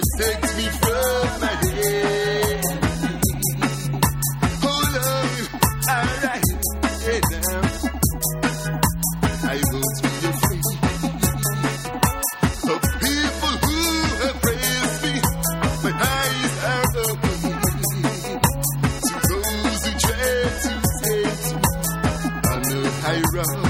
takes me from my head. Oh Lord, alright, yeah now. I won't be afraid of people who have praised me. My eyes are open to those who try to take me on the high road.